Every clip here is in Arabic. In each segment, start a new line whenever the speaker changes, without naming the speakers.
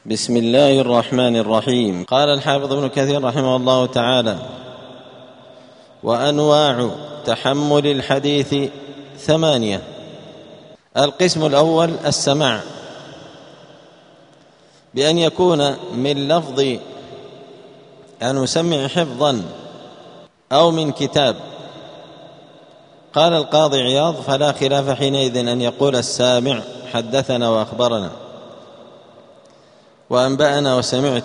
بسم الله الرحمن الرحيم. قال الحافظ ابن كثير رحمه الله تعالى: وأنواع تحمل الحديث 8. القسم الأول السماع، بأن يكون من لفظ المسمع حفظا أو من كتاب. قال القاضي عياض: فلا خلاف حينئذ أن يقول السامع حدثنا وأخبرنا وأنبأنا وسمعت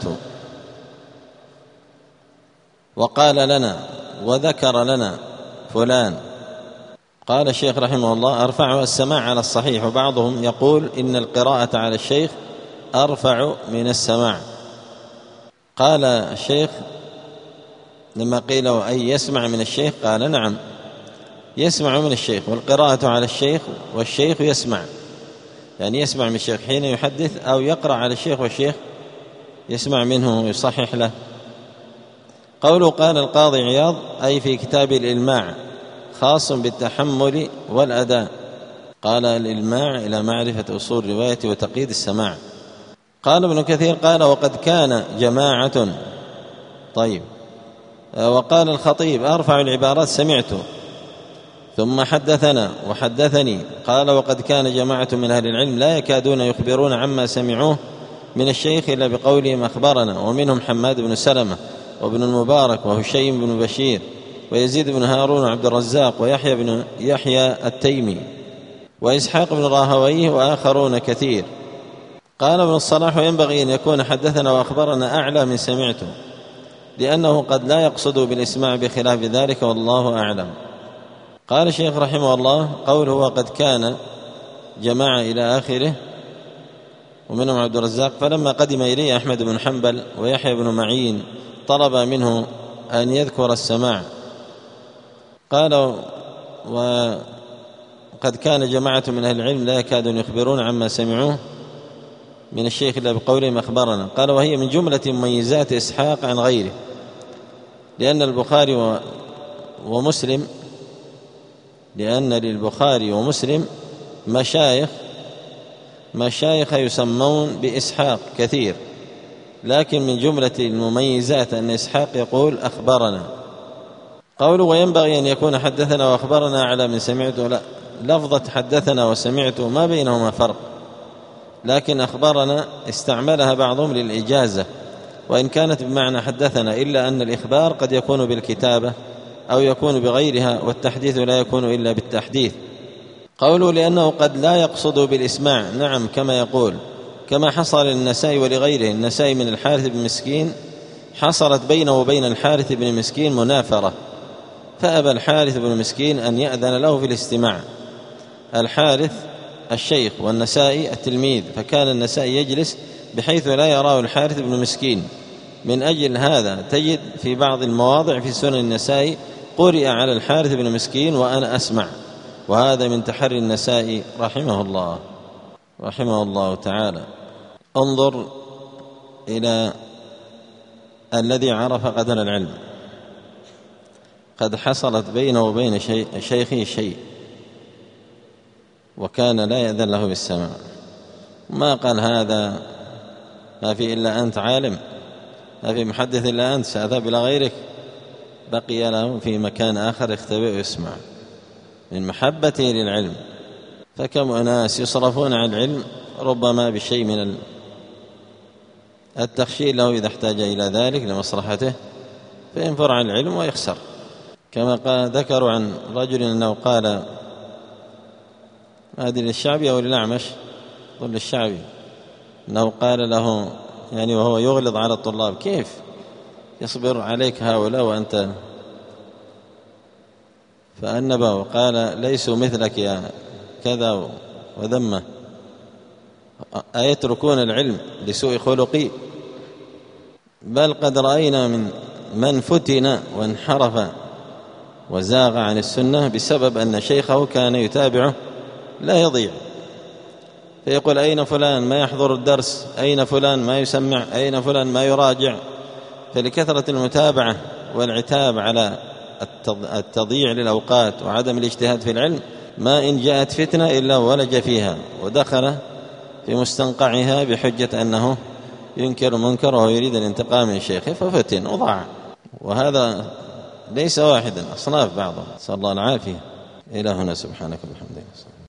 وقال لنا وذكر لنا فلان. قال الشيخ رحمه الله: أرفع السماع على الصحيح، وبعضهم يقول إن القراءة على الشيخ أرفع من السماع. قال الشيخ لما قيل أي يسمع من الشيخ، قال: نعم يسمع من الشيخ، والقراءة على الشيخ والشيخ يسمع، يعني يسمع من الشيخ حين يحدث، أو يقرأ على الشيخ والشيخ يسمع منه ويصحح له. قوله قال القاضي عياض أي في كتاب الإلماع، خاص بالتحمل والأداء. قال الإلماع إلى معرفة أصول الرواية وتقييد السماع. قال ابن كثير: قال وقد كان جماعة. طيب. وقال الخطيب: أرفع العبارات سمعت ثم حدثنا وحدثني. قال وقد كان جماعة من أهل العلم لا يكادون يخبرون عما سمعوه من الشيخ إلا بقولهم أخبرنا، ومنهم حماد بن سلمة وابن المبارك وهشيم بن بشير ويزيد بن هارون وعبد الرزاق ويحيى بن يحيى التيمي وإسحاق بن راهويه وآخرون كثير. قال ابن الصلاح: وينبغي أن يكون حدثنا وأخبرنا أعلى من سمعته، لأنه قد لا يقصد بالإسماع بخلاف ذلك، والله أعلم. قال الشيخ رحمه الله: قوله وقد كان جماعة إلى آخره، ومنهم عبد الرزاق. فلما قدم إليه أحمد بن حنبل ويحيى بن معين طلب منه أن يذكر السماع. قال وقد كان جماعة من أهل العلم لا يكادون يخبرون عما سمعوه من الشيخ إلا بقولهم أخبرنا. قال وهي من جملة مميزات إسحاق عن غيره، لأن للبخاري ومسلم مشايخ يسمون بإسحاق كثير، لكن من جملة المميزات أن إسحاق يقول أخبرنا. قوله وينبغي أن يكون حدثنا وأخبرنا أعلى من سمعته، لا، لفظة حدثنا وسمعته ما بينهما فرق، لكن أخبرنا استعملها بعضهم للإجازة، وإن كانت بمعنى حدثنا، إلا أن الإخبار قد يكون بالكتابة أو يكون بغيرها، والتحديث لا يكون إلا بالتحديث. قوله لأنه قد لا يقصد بالإسماع، نعم كما يقول، كما حصل للنسائي ولغيره. النسائي من الحارث بن مسكين حصلت بينه وبين الحارث بن مسكين منافرة، فأبى الحارث بن مسكين أن يأذن له في الاستماع. الحارث الشيخ والنسائي التلميذ، فكان النسائي يجلس بحيث لا يراه الحارث بن مسكين. من أجل هذا تجد في بعض المواضع في سنن النسائي قرئ على الحارث بن مسكين وأنا أسمع، وهذا من تحري النسائي رحمه الله تعالى. انظر إلى الذي عرف قدر العلم، قد حصلت بينه وبين شيخه شيء، وكان لا يأذن له بالسماع. ما قال هذا ما في إلا أنت عالم، ما في محدث إلا أنت، سأذهب إلى غيرك. بقي له في مكان آخر يختبئ ويسمع من محبته للعلم. فكم أناس يصرفون عن العلم ربما بشيء من التخشيل له إذا احتاج إلى ذلك لمصلحته، فينفر عن العلم ويخسر. كما ذكروا عن رجل أنه قال، هذه للشعبي أو للأعمش، قل للشعبي، أنه قال له يعني وهو يغلظ على الطلاب: كيف يصبر عليك هؤلاء وأنت؟ فأنبه وقال: ليسوا مثلك يا كذا وذمه، أيتركون العلم لسوء خلقي؟ بل قد رأينا من فتن وانحرف وزاغ عن السنة بسبب أن شيخه كان يتابعه لا يضيع، فيقول: أين فلان ما يحضر الدرس، أين فلان ما يسمع، أين فلان ما يراجع. فلكثرة المتابعة والعتاب على التضييع للأوقات وعدم الاجتهاد في العلم، ما إن جاءت فتنة إلا ولج فيها ودخل في مستنقعها بحجة أنه ينكر منكر وهو يريد الانتقام من شيخه ففتن وضاع. وهذا ليس واحدا، أصناف بعضهم، نسأل الله العافية. إلى هنا، سبحانك وبحمدك.